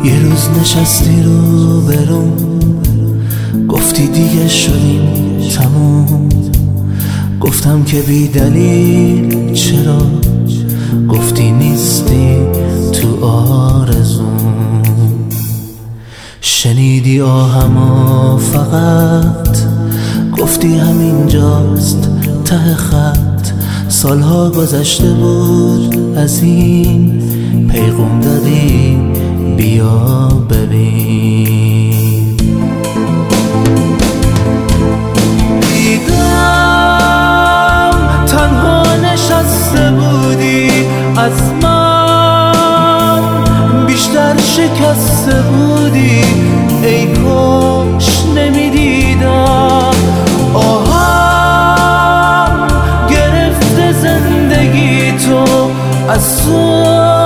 یه روز نشستی رو برم، گفتی دیگه شدیم تموم. گفتم که بی دلیل چرا، گفتی نیستی تو آرزوم. شنیدی آهما فقط، گفتی همینجاست ته خط. سالها گذشته بود از این، پیغام دادی بیا ببین. دیدم تنها نشسته بودی، از من بیشتر شکسته بودی. ای کاش نمیدیدم آهم گرفته زندگی تو، از تو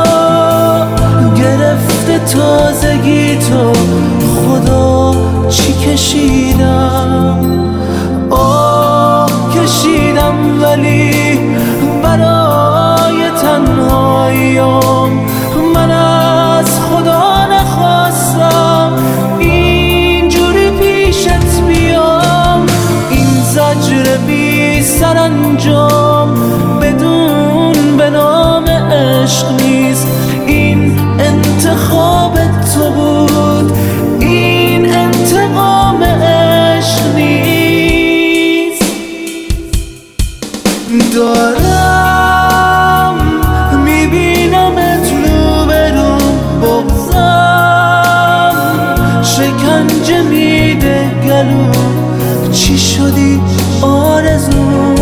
گرفته تازگی تو. خدا چی کشیدم، آه کشیدم، ولی برای تنهاییام من از خدا نخواستم اینجوری پیشت بیام. این زجر بی سرانجام بدون به نام عشق نیست. این انتخاب تو بود، این انتقام عشق نیست. دارم میبینمت روبرو، بغضم شکنجه میده گلو. چی شدی آرزو؟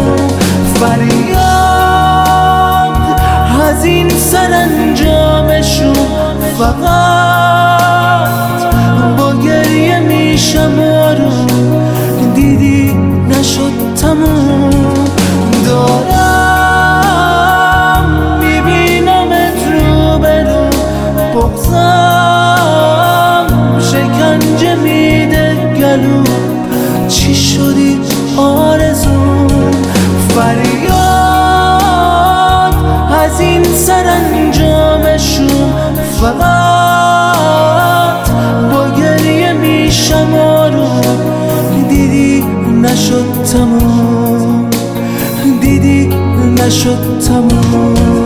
فریاد از این سرانجامشون، فقط با گریه میشم آروم. دیدی نشد تموم. دارم میبینمت روبرو، بغضم شکنجه میده گلو. چی شدی آرزو؟ فریاد از این سرانجامشون، فقط با گریه میشم آروم. دیدی نشد تموم، دیدی نشد تموم.